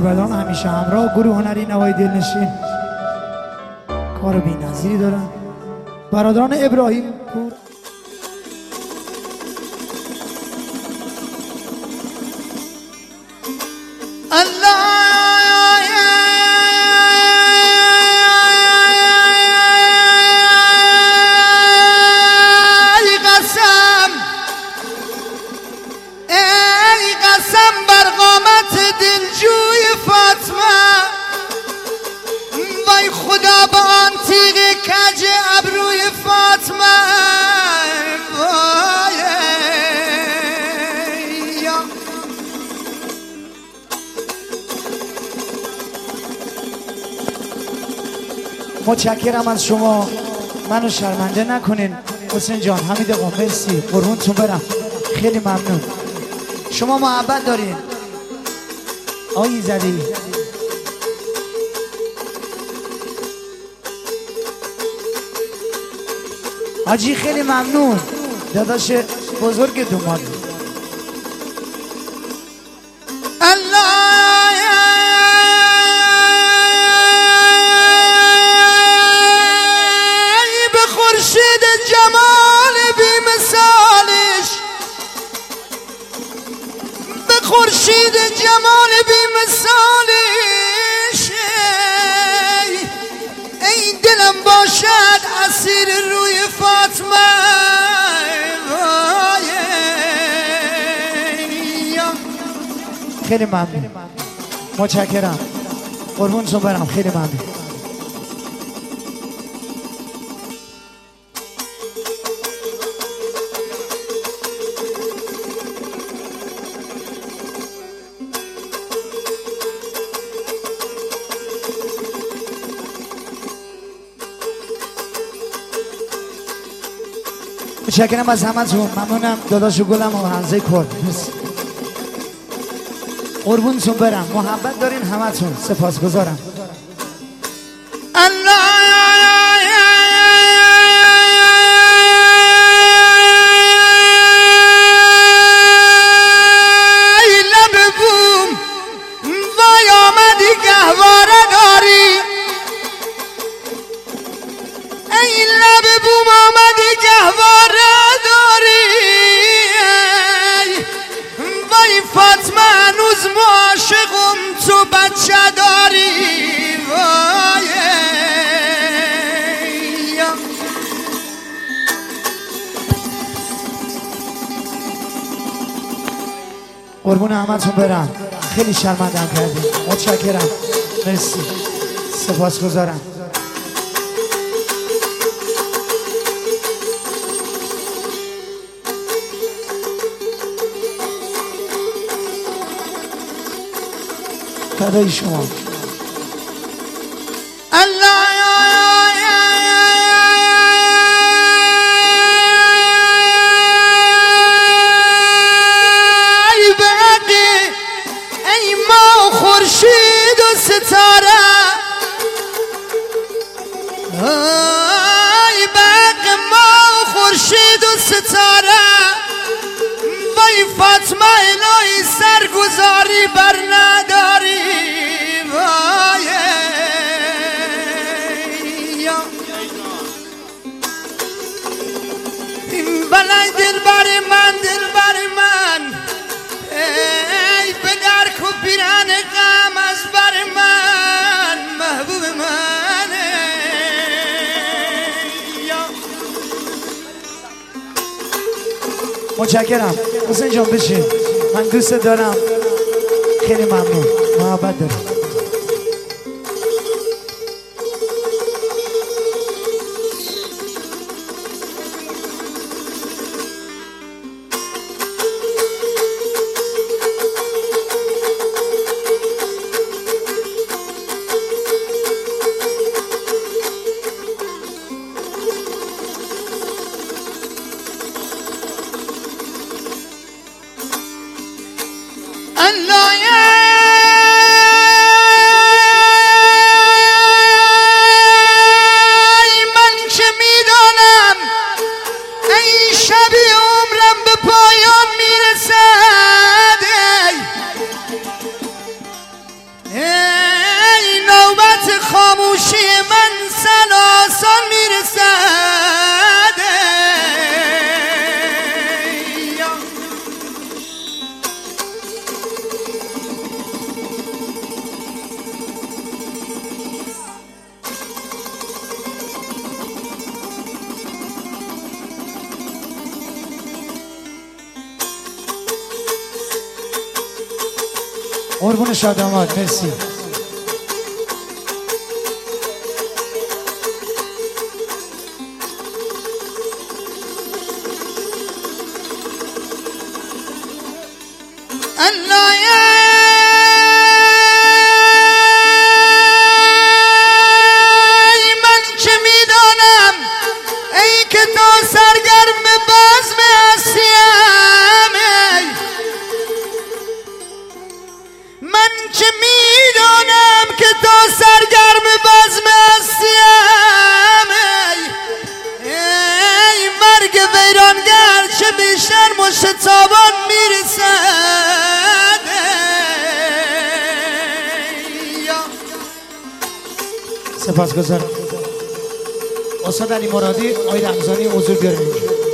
سربلان همیشه همراه گروه هنری نوای دلنشین کار بی‌نظیری دارن. برادران ابراهیم پور خدا با آن تیغ کج ابروی فاطمه متشکرم از شما، منو شرمنده نکنین. حسین جان، حمید آقا، مرسی، قربونتون برم، خیلی ممنون. شما محبت دارین آقای زدی. حاجی خیلی ممنون، داداش بزرگ دومان. به خورشید جمال بی مثالش، به خورشید جمال بی مثالش، ای دلم باشد اسیر روی فاطمه. خیلی ممنون، متشکرم، قربونتون برم، خیلی ممنون. متشکرم از همتون، ممنونم. داداش گلم و حمزه کرد، قربونتون برم، محبت دارین همتون، سپاسگزارم. لب بوم وای آمدی گهواره داری، ای لب بوم آمدی گهواره داری، وای فاطمه هنوز معاشقم تو بچه داری. وای قربون همتون برم، خیلی شرمندم کردیم، متشکرم، مرسی، سپاسگزارم. فدای شما. ای ما خورشید و ستاره، ای بق ما خورشید و ستاره، وای فاطمه الهی سرگذاری بر نداری. وای بلای دلبر من، دلبر من، ای به درک و پیران غم از بر من، محبوب من. متشکرم حسین جان، بشین، من دوست دارم، خیلی ممنون، محبت دارم. الله ای نوبت خاموشی من سلاسل میرسد قربون شادامات. مرسی. الله من چه میدانم ای که تو سرگرم بزم هستیم من چه میدانم که تو سرگرم بزم هستیم ای مرگ ویرانگر چه بیشتر مشتابان میرسد سپاسگزارم. استاد علی مرادی آقای رمضانی حضور بیاریم.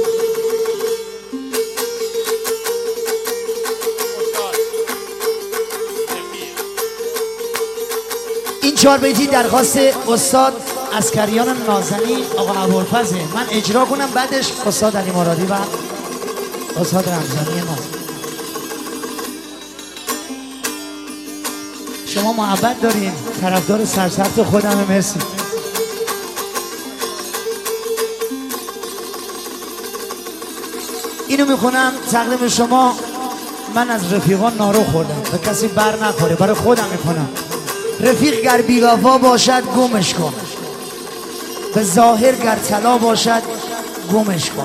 این 4 بیتی درخواست استاد عسکریان نازنین آقا ابوالفضل، من اجرا کنم بعدش استاد علی مرادی و استاد رمضانی ما. شما محبت دارین، طرفدار سرسبت خودم. مرسی. اینو میخونم تقدیم شما. من از رفیقان نارو خوردم، به کسی بر نخوره، برای خودم میکنم. رفیق گر بی‌وفا باشد گمش کن، به ظاهر گر طلا باشد گمش کن.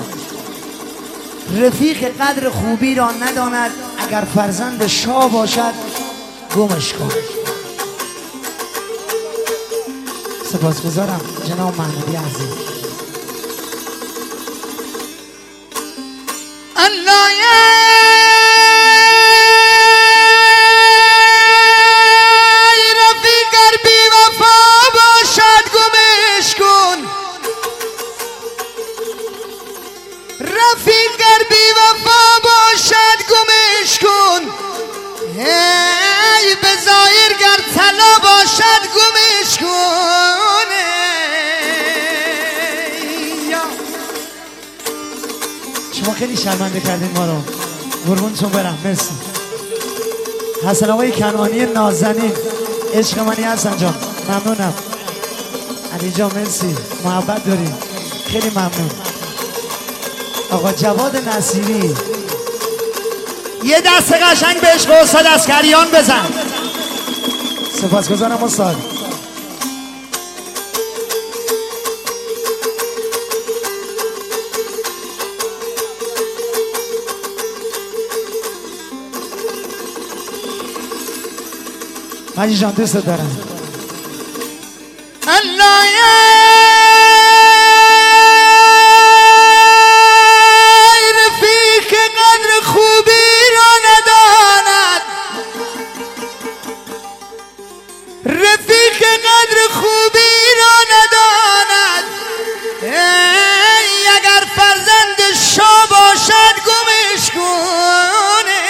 رفیق قدر خوبی را نداند، اگر فرزند شاه باشد گمش کن. سپاسگزارم جناب محمودی عزیز. الله رفیق گر بی‌وفا باشد گمش کن رفیق گر بی‌وفا باشد گمش کن ای به ظاهر گر طلا باشد گمش کن شما خیلی شرمنده کردین ما رو. قربونتون برم. مرسی. حسن آقای کنعانی نازنین عشق منی. حسن جان ممنونم. علی جان مرسی، محبت داری، خیلی ممنون. آقا جواد نصیری یه دست قشنگ به عشق استاد عسکریان بزن. سپاسگزارم استاد. مجی جان دوست دارم. الله رفیق قدر خوبی را نداند رفیق قدر خوبی را نداند ای اگر فرزند شاه باشد گمش کن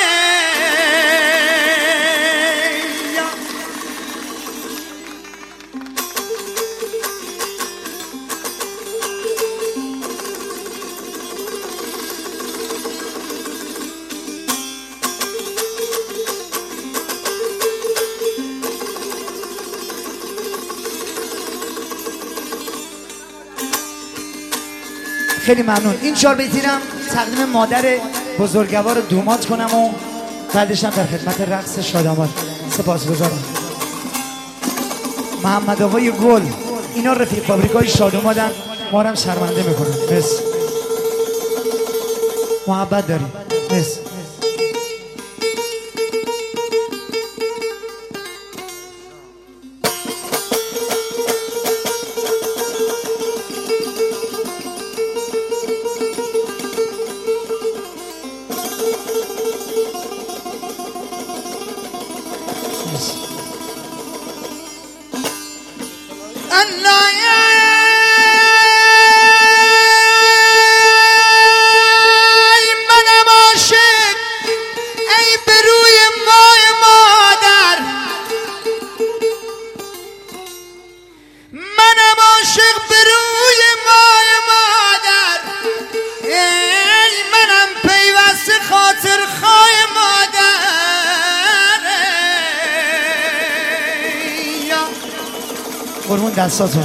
خیلی ممنون. این 4 بیتیرم تقدیم مادر بزرگوار دومات کنم و بعدشم در خدمت رقص شادامات. سپاسگزارم. محمد آقای گل اینا رفیق فابریکای شاداماتن، ما رو هم شرمنده میکنن. مرسی، محبت داریم. مرسی. قربون دستاتون.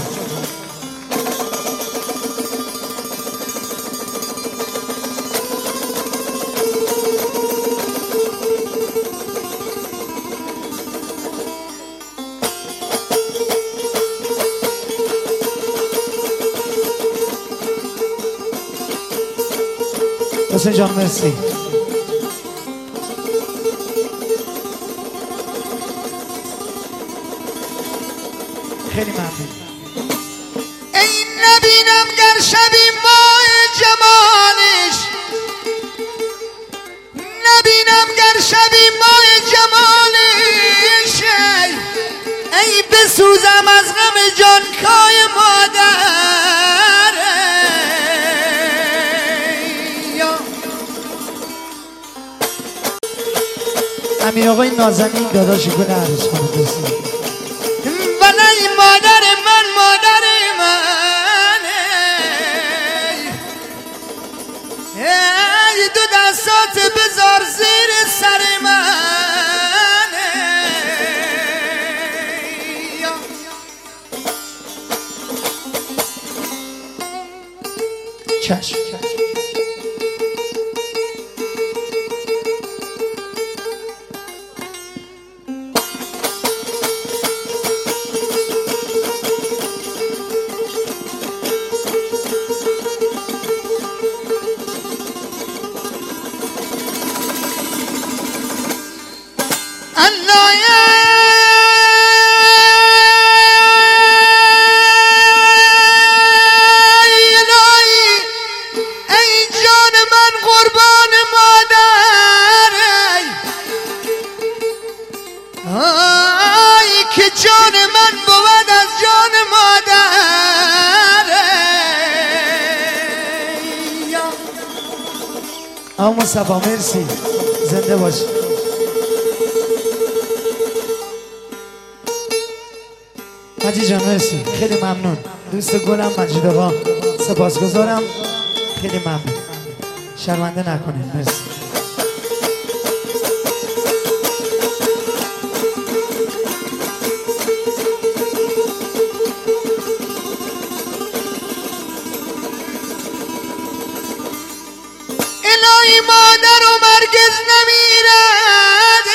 حسین جان مرسی. خیلی ممنون. ای نبینم گر شبی ماه جمالش، نبینم گر شبی ماه جمالش، ای بسوزم از غم جانکای مادر. امیر آقای نازنین داداش گل عروس خانه برسی. مادر من، مادر من، ای دو دستات بذار زیر سر من. چشم. آقا مصطفی مرسی، زنده باش. مجید جان مرسی، خیلی ممنون. دوست گلم مجید آقا سپاسگزارم، خیلی ممنون. شرمنده نکنید. مرسی. الهی مادر و مرگز نمیرد،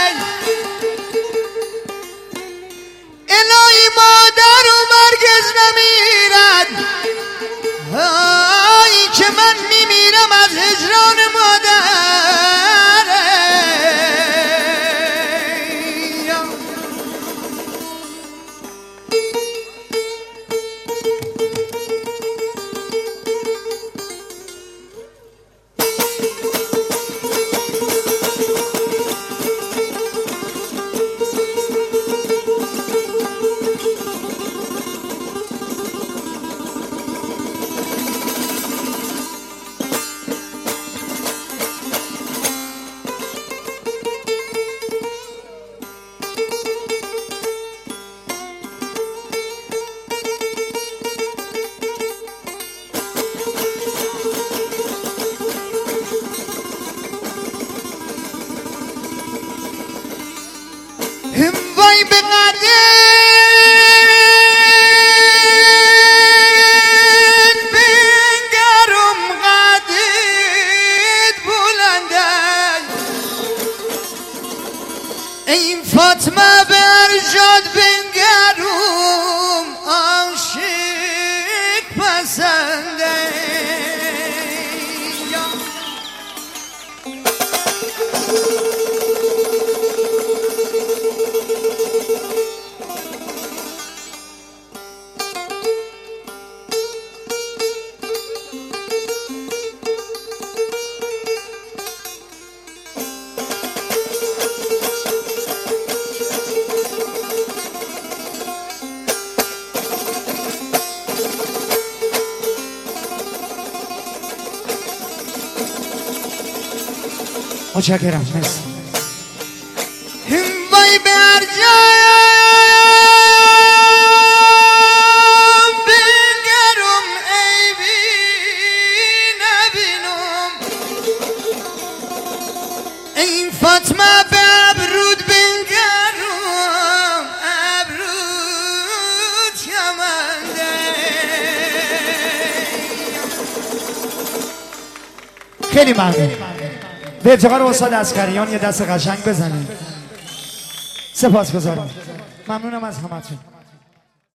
الهی مادر و مرگز نمیرد، آی که من میمیرم از هجران مادر. وای به قدر بنگرم قدت بلنده، این فاطمه به ارشاد بنگرم عاشق پسنده. متشکرم. مرسی. وای بر جایم بنگرم عیبی نبینم این فاطمه به ابرود بنگرم ابرود شمنده. خیلی ممنون. به افتخار استاد عسکریان یه دست قشنگ بزنید. سپاسگزارم. ممنونم از همتون.